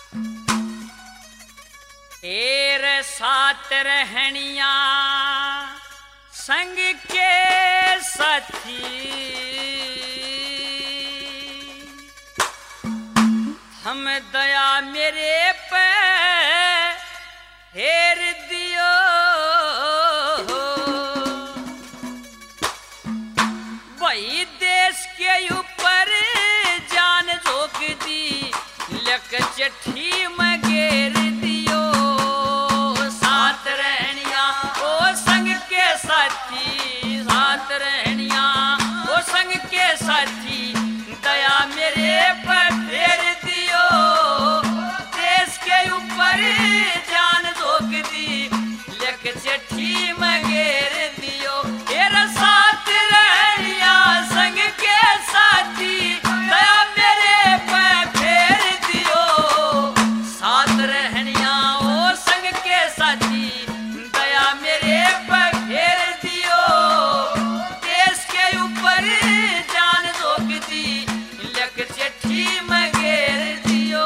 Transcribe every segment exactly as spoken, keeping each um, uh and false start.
एर साथ रहनिया संग के साथी, हम दया मेरे पे फेर दियो। वही देश के ऊपर जान झोंक दी, लक चिट्ठी में घेर दियो। साथ रहनिया ओ संग के साथी, साथ रहनिया ओ संग के साथी, दया मेरे पर फेर दियो। देश के ऊपर जान झोंक दी, लक चिट्ठी में घेर दियो। तेरा साथ रहनिया संग के साथी, दया मेरे पर फेर दियो। साथ रहनिया ओ संग के साथी, दया मेरे पर फेर दियो। देश के ऊपर जान झोंक दी, लक चिट्ठी में घेर दियो।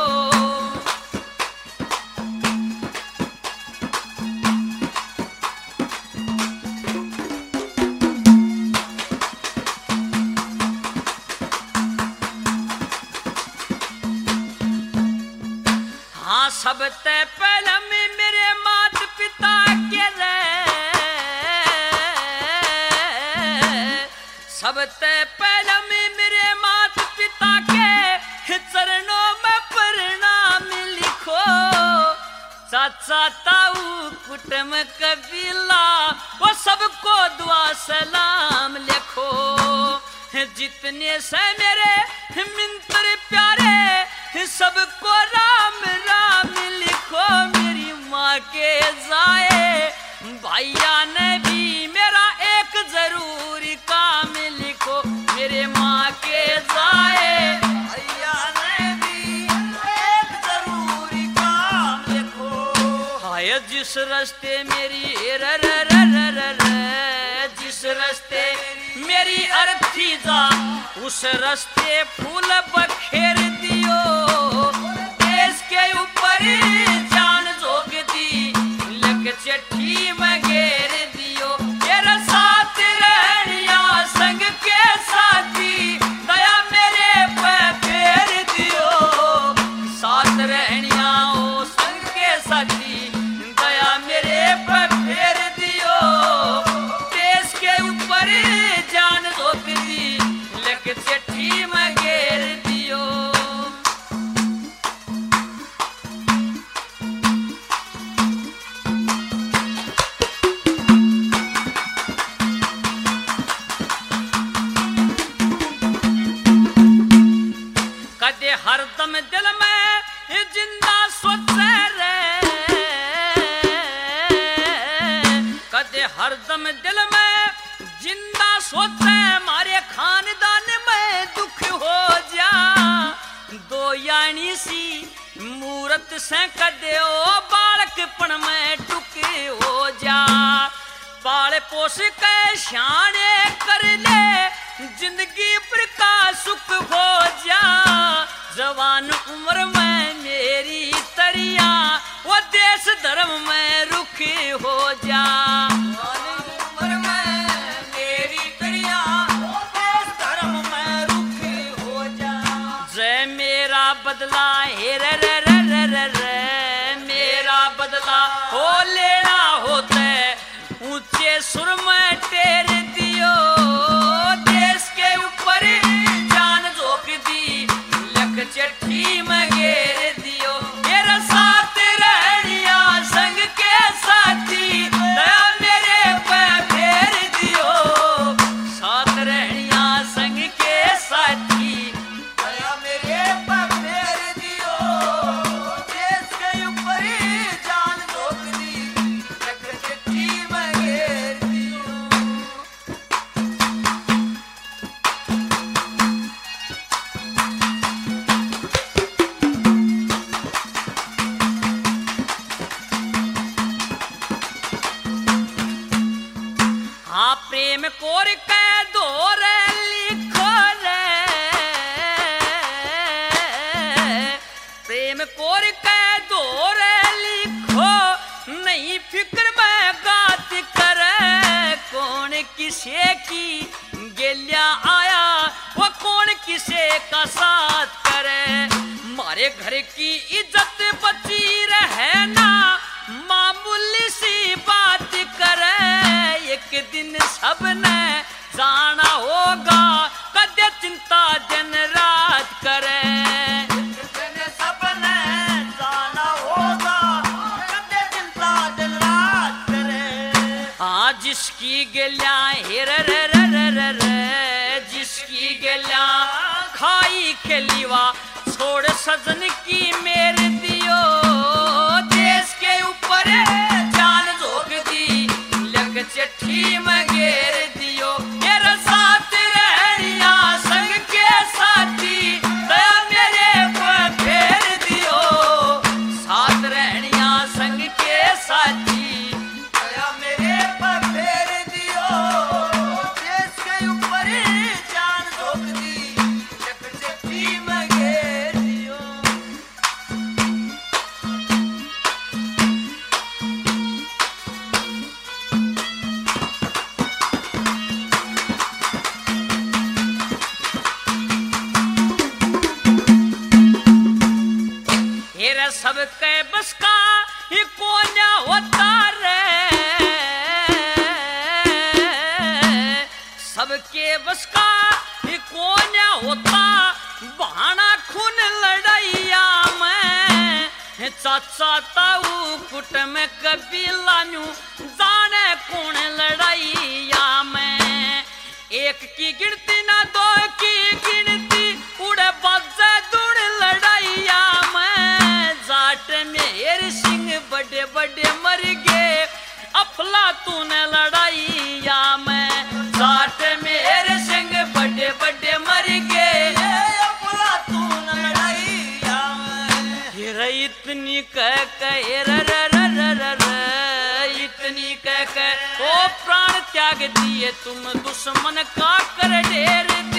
हाँ सबते पहले में मेरे मात पिता के रे, सबते पहले में मेरे मात पिता के चरणों में प्रणाम लिखो। चाचा ताऊ कुटुंब कबीला वो सबको दुआ सलाम लिखो। जितने से मेरे मित्र प्यारे सबको राम राम लिखो। मेरी माँ के जाए भैया ने भी मेरा एक जरूरी काम लिखो। मेरे माँ के जाए भैया ने भी एक जरूरी काम लिखो। हाय जिस रास्ते मेरी र र र र र र जिस रास्ते मेरी अर्थी जा, उस रास्ते फूल बखेर दियो। देश के ऊपर जान झोंक दी, लक चिट्ठी में घेर दियो। तेरा साथ रहनिया संग के साथी, दया मेरे पे फेर दियो। साथ रहनिया ओ संग के साथी, दया मेरे पे फेर दियो। देश के ऊपर जान झोंक दी, लक चिट्ठी में घेर दियो। कदे हरदम दिल में जिंदा सोचे रे, कदे हरदम दिल में जिंदा सोचे मारे खानदान में दुख हो जा। दो यानी सी मूरत से कदे ओ बालकपन में टुक हो जा। पाल पोस के शाने कर ले, जिंदगी पर का सुख हो जा। जवान उम्र में मेरी तरिया, वो देश धर्म में रुख हो जा। उम्र में मेरी तरिया, वो देश धर्म में रुख हो जा। जय मेरा बदला हे रे रे रे रे रे रे, मेरा बदला हो लेना होते ऊंचे सुर में टेर दियो। देश के ऊपर जान झोंक दी, लक चिट्ठी में घेर दियो। मेरा साथ रहनिया संग के साथी, दया मेरे पे फेर दियो। साथ रहनिया संग के साथी, दया मेरे पे फेर दियो। देश के ऊपर जान झोंक दी, लक चिट्ठी में घेर दियो। हाँ प्रेम कोर के दौर लिखो रे, प्रेम कोर के किसे की गेलिया आया, वो कौन किसे का साथ करे। मारे घर की इज्जत बची रहे ना, मामूली सी बात करे। एक दिन सबने जाना होगा, कदे चिंता दिन रात करे। सबने जाना होगा, कदे चिंता दिन रात करे। हाँ जिसकी गलियां हेर रे रे रे रे रे, जिसकी गलियां खाई खेलीवा छोड़ सजन की मेर दियो। देश के ऊपर जान झोंक दी, लग चिट्ठी में घेर दियो। मेरा साथ रहनिया संग के साथी, दया मेरे पर फेर दियो। साथ रहनिया संग के साथी, दया मेरे पर फेर दियो। देश के ऊपर जान झोंक दी, लग चिट्ठी में घेर दियो। हेरा सब के बस का ही कोन्या होता रे, सबके बस का ही कोन्या होता। बहाना खून लड़ाइया में, चाचा ताऊ कुट में कबीला न्यू जाने कौन लड़ाइया में। एक की गिनती ना दो की गिनती, उड़े बाजे दूर लड़ाइया में। जाट मेर सिंह बड़े बड़े मर गए, अफलातून लड़ाइया में। जाट मेर सिंह बड़े बड़े मर गए, अफलातून लड़ाइया में। हेरा इतनी कह कह र र र र र र, इतनी कह कह ओ प्राण त्याग दिए तुम दुश्मन का कर ढेर